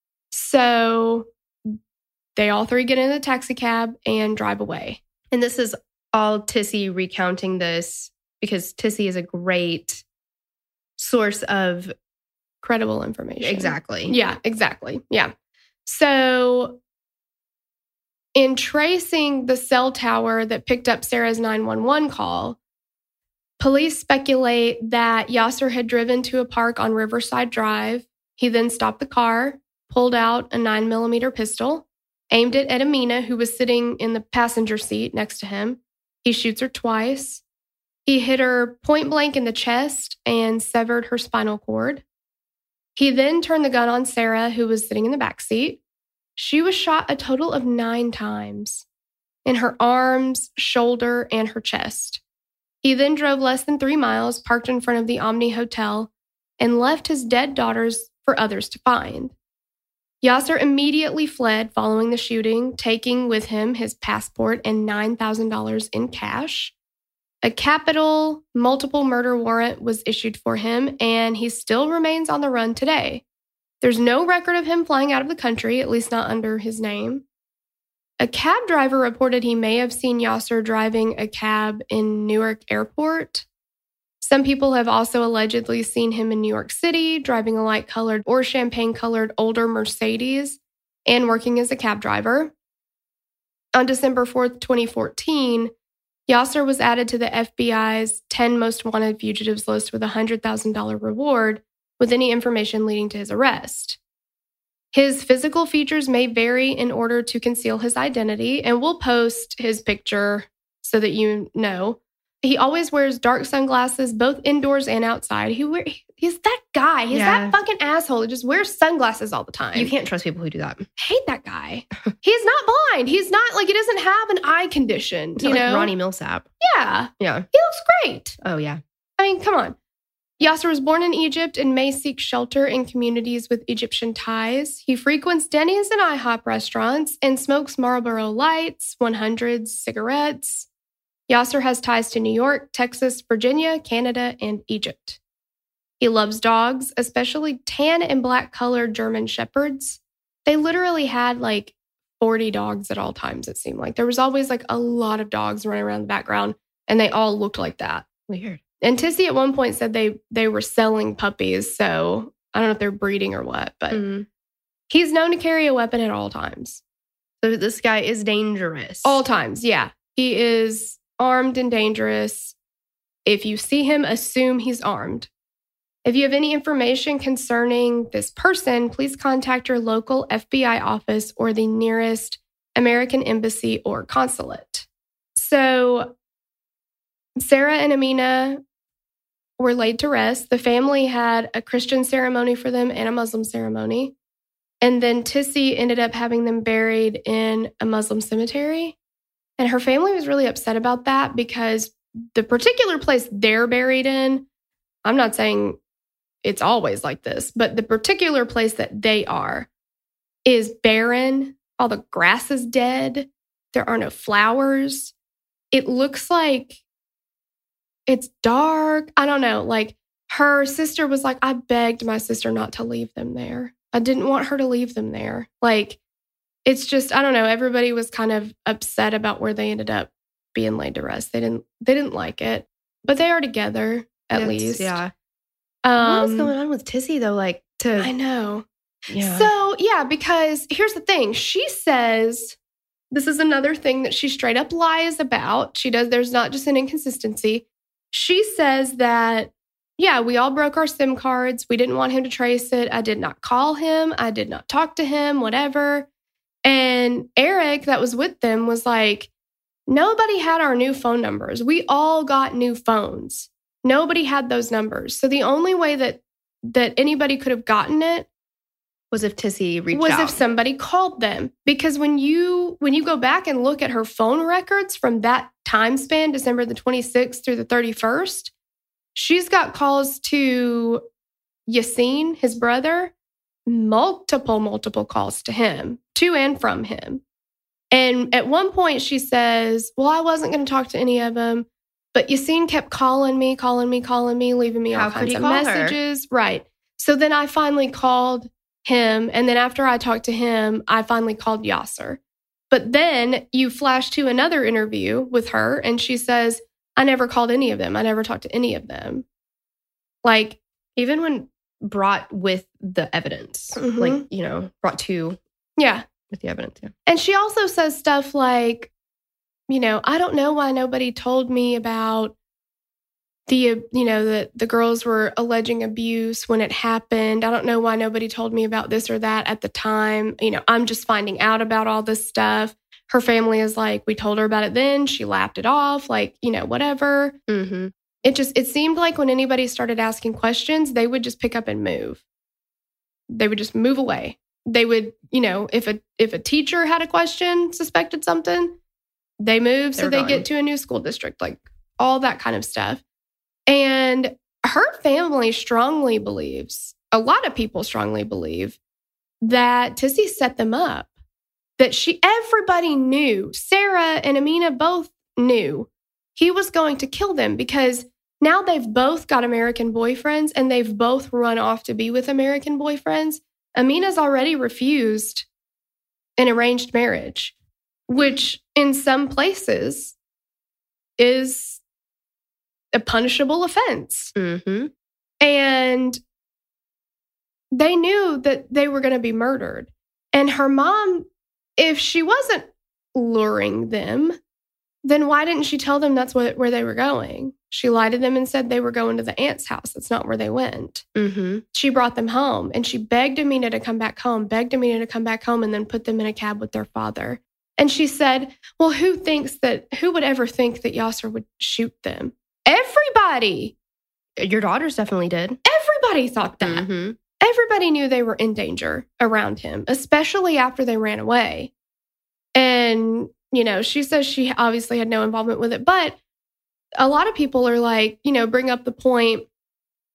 So they all three get in a taxi cab and drive away. And this is all Tissy recounting this because Tissy is a great source of credible information. Exactly. Yeah, exactly. Yeah. So in tracing the cell tower that picked up Sarah's 911 call, police speculate that Yasser had driven to a park on Riverside Drive. He then stopped the car, pulled out a 9mm pistol, aimed it at Amina, who was sitting in the passenger seat next to him. He shoots her twice. He hit her point blank in the chest and severed her spinal cord. He then turned the gun on Sarah, who was sitting in the back seat. She was shot a total of 9 times in her arms, shoulder, and her chest. He then drove less than 3 miles, parked in front of the Omni Hotel, and left his dead daughters for others to find. Yasser immediately fled following the shooting, taking with him his passport and $9,000 in cash. A capital multiple murder warrant was issued for him, and he still remains on the run today. There's no record of him flying out of the country, at least not under his name. A cab driver reported he may have seen Yasser driving a cab in Newark Airport. Some people have also allegedly seen him in New York City, driving a light-colored or champagne-colored older Mercedes and working as a cab driver. On December 4th, 2014, Yasser was added to the FBI's 10 most wanted fugitives list with a $100,000 reward with any information leading to his arrest. His physical features may vary in order to conceal his identity, and we'll post his picture so that you know. He always wears dark sunglasses, both indoors and outside. He's that guy. He's that fucking asshole who just wears sunglasses all the time. You can't trust people who do that. Hate that guy. He's not blind. He's not, he doesn't have an eye condition. It's not like Ronnie Millsap. Yeah. Yeah. He looks great. Oh, yeah. I mean, come on. Yasser was born in Egypt and may seek shelter in communities with Egyptian ties. He frequents Denny's and IHOP restaurants and smokes Marlboro Lights, 100s, cigarettes. Yasser has ties to New York, Texas, Virginia, Canada, and Egypt. He loves dogs, especially tan and black-colored German Shepherds. They literally had like 40 dogs at all times, it seemed like. There was always like a lot of dogs running around the background, and they all looked like that. Weird. And Tissy at one point said they were selling puppies, so I don't know if they're breeding or what, but he's known to carry a weapon at all times. So this guy is dangerous. All times, yeah. He is armed and dangerous. If you see him, assume he's armed. If you have any information concerning this person, please contact your local FBI office or the nearest American embassy or consulate. So Sarah and Amina were laid to rest. The family had a Christian ceremony for them and a Muslim ceremony. And then Tissy ended up having them buried in a Muslim cemetery. And her family was really upset about that because the particular place they're buried in, I'm not saying it's always like this, but the particular place that they are is barren. All the grass is dead. There are no flowers. It looks like it's dark. I don't know. Like her sister was like, I begged my sister not to leave them there. I didn't want her to leave them there. Like, it's just, I don't know. Everybody was kind of upset about where they ended up being laid to rest. They didn't like it, but they are together at least. Yeah. What is going on with Tissy though? I know. Yeah. So yeah, because here's the thing. She says, this is another thing that she straight up lies about. There's not just an inconsistency. She says that, yeah, we all broke our SIM cards. We didn't want him to trace it. I did not call him. I did not talk to him, whatever. And Eric, that was with them, was like, nobody had our new phone numbers. We all got new phones. Nobody had those numbers. So the only way that anybody could have gotten it was if Tissy reached was out. if somebody called them. Because when you go back and look at her phone records from that time span, December the 26th through the 31st, she's got calls to Yassine, his brother, multiple calls to him, to and from him. And at one point she says, well, I wasn't going to talk to any of them, but Yassine kept calling me, leaving me all kinds of messages. Right. So then I finally called him. And then after I talked to him, I finally called Yasser. But then you flash to another interview with her and she says, I never called any of them. I never talked to any of them. Like, even when brought with the evidence, brought to. Yeah. With the evidence, yeah. And she also says stuff like, I don't know why nobody told me about the girls were alleging abuse when it happened. I don't know why nobody told me about this or that at the time. I'm just finding out about all this stuff. Her family is like, we told her about it then. She laughed it off, whatever. Mm-hmm. It seemed like when anybody started asking questions, they would just pick up and move. They would just move away. They would, if a teacher had a question, suspected something, they move so they get to a new school district, like all that kind of stuff. And her family strongly believes, a lot of people strongly believe, that Tissy set them up. That everybody knew, Sarah and Amina both knew he was going to kill them because now they've both got American boyfriends and they've both run off to be with American boyfriends. Amina's already refused an arranged marriage, which in some places is a punishable offense. Mm-hmm. And they knew that they were going to be murdered. And her mom, if she wasn't luring them, then why didn't she tell them that's where they were going? She lied to them and said they were going to the aunt's house. That's not where they went. Mm-hmm. She brought them home and she begged Amina to come back home, and then put them in a cab with their father. And she said, well, who would ever think that Yasser would shoot them? Everybody. Your daughters definitely did. Everybody thought that. Mm-hmm. Everybody knew they were in danger around him, especially after they ran away. And, she says she obviously had no involvement with it, but a lot of people are like, bring up the point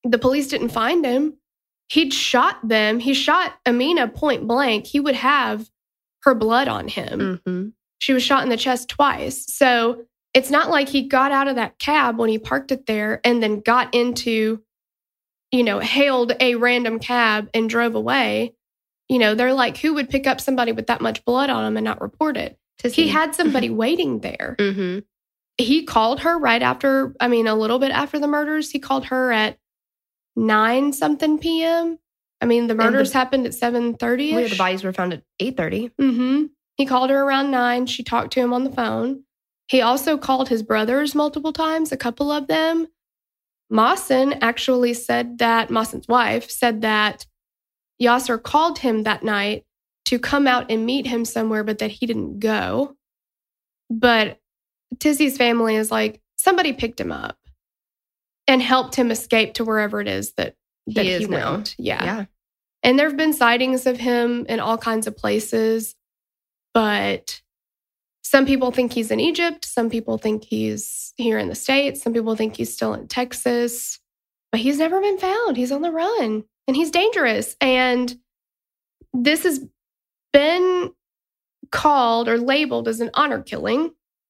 the police didn't find him. He'd shot them. He shot Amina point blank. He would have her blood on him. Mm-hmm. She was shot in the chest twice. So it's not like he got out of that cab when he parked it there and then got into, hailed a random cab and drove away. They're like, who would pick up somebody with that much blood on him and not report it? He had somebody waiting there. Mm-hmm. He called her a little bit after the murders. He called her at 9-something p.m. The murders happened at 7:30-ish. The bodies were found at 8:30. Mm-hmm. He called her around 9. She talked to him on the phone. He also called his brothers multiple times, a couple of them. Mawson actually said that, Mawson's wife said that Yasser called him that night to come out and meet him somewhere, but that he didn't go. But Tizzy's family is like, somebody picked him up and helped him escape to wherever it is that he went. Yeah. And there have been sightings of him in all kinds of places, but some people think he's in Egypt. Some people think he's here in the States. Some people think he's still in Texas, but he's never been found. He's on the run and he's dangerous. And this has been called or labeled as an honor killing.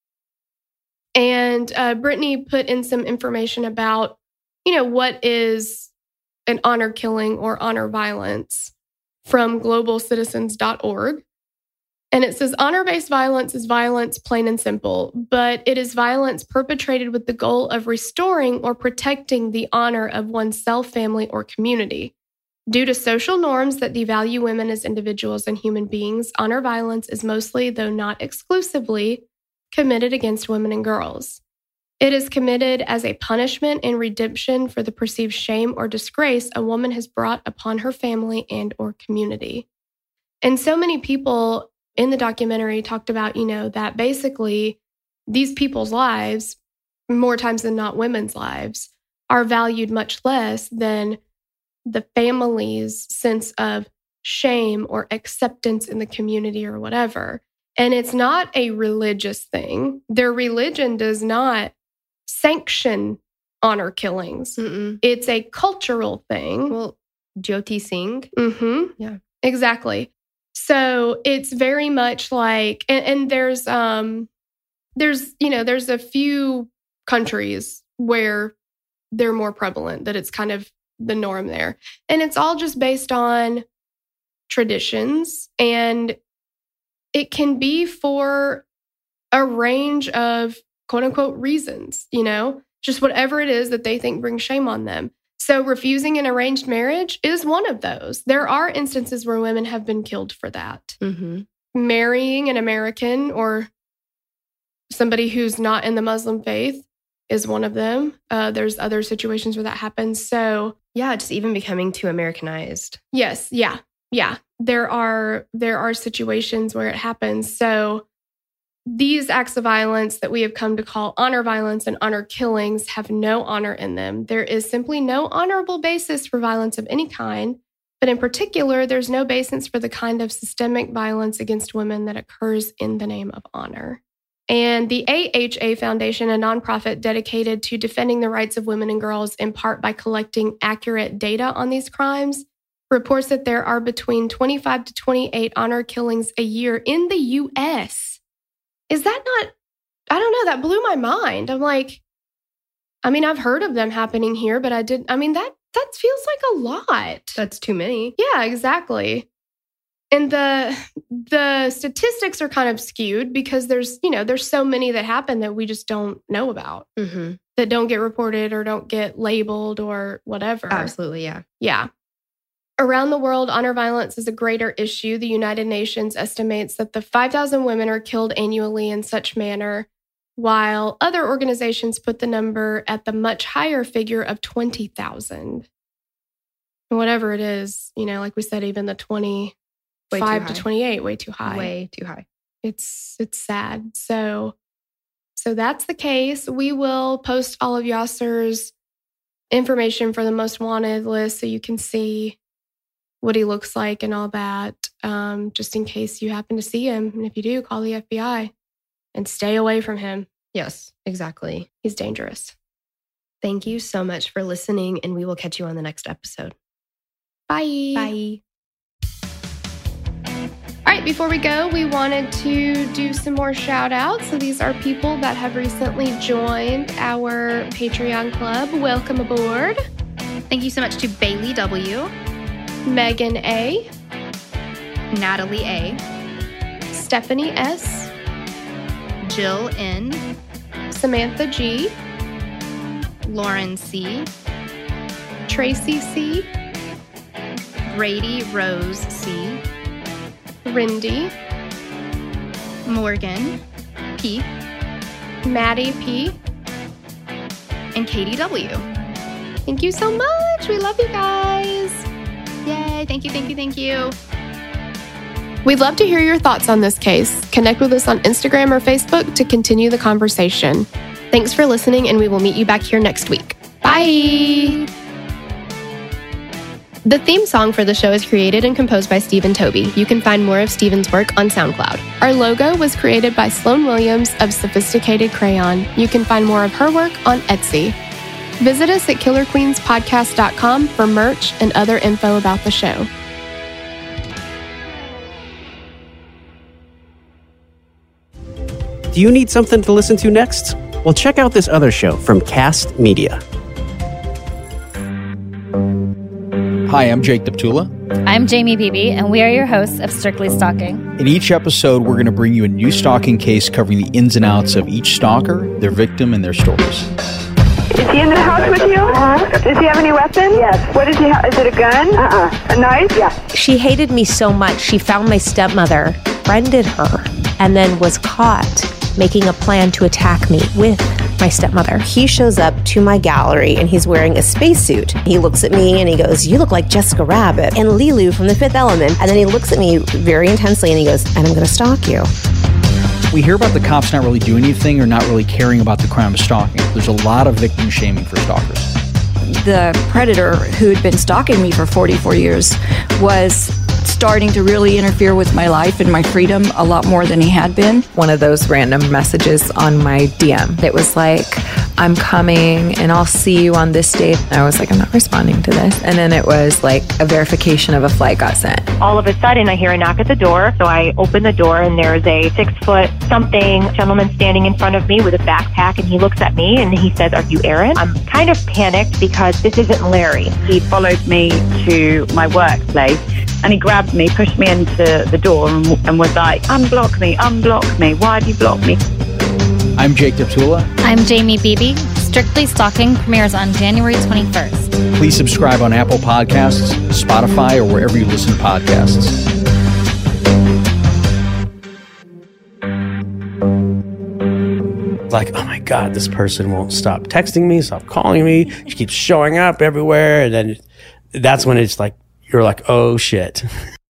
And Brittany put in some information about, what is an honor killing or honor violence from globalcitizens.org. And it says honor-based violence is violence, plain and simple, but it is violence perpetrated with the goal of restoring or protecting the honor of oneself, family, or community. Due to social norms that devalue women as individuals and human beings, honor violence is mostly, though not exclusively, committed against women and girls. It is committed as a punishment and redemption for the perceived shame or disgrace a woman has brought upon her family and or community. And so many people in the documentary talked about, that basically these people's lives, more times than not women's lives, are valued much less than the family's sense of shame or acceptance in the community or whatever. And it's not a religious thing. Their religion does not sanction honor killings. Mm-mm. It's a cultural thing. Well, Jyoti Singh. Mm-hmm. Yeah. Exactly. So it's very much like, and there's a few countries where they're more prevalent, that it's kind of the norm there. And it's all just based on traditions, and it can be for a range of quote unquote reasons, just whatever it is that they think brings shame on them. So refusing an arranged marriage is one of those. There are instances where women have been killed for that. Mm-hmm. Marrying an American or somebody who's not in the Muslim faith is one of them. There's other situations where that happens. So yeah, just even becoming too Americanized. Yes. Yeah. There are situations where it happens. So these acts of violence that we have come to call honor violence and honor killings have no honor in them. There is simply no honorable basis for violence of any kind, but in particular, there's no basis for the kind of systemic violence against women that occurs in the name of honor. And the AHA Foundation, a nonprofit dedicated to defending the rights of women and girls, in part by collecting accurate data on these crimes, reports that there are between 25 to 28 honor killings a year in the U.S. Is that not, I don't know, that blew my mind. I'm like, I've heard of them happening here, but that feels like a lot. That's too many. Yeah, exactly. And the statistics are kind of skewed because there's so many that happen that we just don't know about, mm-hmm. that don't get reported or don't get labeled or whatever. Absolutely, yeah. Yeah. Around the world, honor violence is a greater issue. The United Nations estimates that the 5,000 women are killed annually in such manner, while other organizations put the number at the much higher figure of 20,000. Whatever it is, like we said, even the 25 to 28, way too high. Way too high. It's sad. So that's the case. We will post all of Yasser's information for the most wanted list so you can see what he looks like and all that, just in case you happen to see him. And if you do, call the FBI and stay away from him. Yes, exactly. He's dangerous. Thank you so much for listening, and we will catch you on the next episode. Bye. Bye. All right, before we go, we wanted to do some more shout outs. So these are people that have recently joined our Patreon club. Welcome aboard. Thank you so much to Bailey W., Megan A., Natalie A., Stephanie S., Jill N., Samantha G., Lauren C., Tracy C., Brady Rose C., Rindy, Morgan P., Maddie P., and Katie W. Thank you so much. We love you guys. Yay. Thank you, thank you, thank you. We'd love to hear your thoughts on this case. Connect with us on Instagram or Facebook to continue the conversation. Thanks for listening, and we will meet you back here next week. Bye. The theme song for the show is created and composed by Stephen Toby. You can find more of Stephen's work on SoundCloud. Our logo was created by Sloan Williams of Sophisticated Crayon. You can find more of her work on Etsy. Visit us at KillerQueensPodcast.com for merch and other info about the show. Do you need something to listen to next? Well, check out this other show from Cast Media. Hi, I'm Jake Deptula. I'm Jamie Beebe, and we are your hosts of Strictly Stalking. In each episode, we're going to bring you a new stalking case covering the ins and outs of each stalker, their victim, and their stories. Is he in the house with you? Does he have any weapon? Yes. What does he have? Is it a gun? A knife? Yeah. She hated me so much, she found my stepmother, friended her, and then was caught making a plan to attack me with my stepmother. He shows up to my gallery and he's wearing a spacesuit. He looks at me and he goes, "You look like Jessica Rabbit and Lilu from The Fifth Element." And then he looks at me very intensely and he goes, "And I'm going to stalk you." We hear about the cops not really doing anything or not really caring about the crime of stalking. There's a lot of victim shaming for stalkers. The predator who'd been stalking me for 44 years was starting to really interfere with my life and my freedom a lot more than he had been. One of those random messages on my DM. It was like, "I'm coming and I'll see you on this date." I was like, I'm not responding to this. And then it was like a verification of a flight got sent. All of a sudden, I hear a knock at the door. So I open the door and there's a 6-foot-something gentleman standing in front of me with a backpack. And he looks at me and he says, "Are you Aaron?" I'm kind of panicked because this isn't Larry. He followed me to my workplace and he grabbed me, pushed me into the door and was like, unblock me, why do you block me?" I'm Jake Deptula. I'm Jamie Beebe. Strictly Stalking premieres on January 21st. Please subscribe on Apple Podcasts, Spotify, or wherever you listen to podcasts. Like, oh my God, this person won't stop texting me, stop calling me. She keeps showing up everywhere. And then that's when it's like, you're like, oh shit.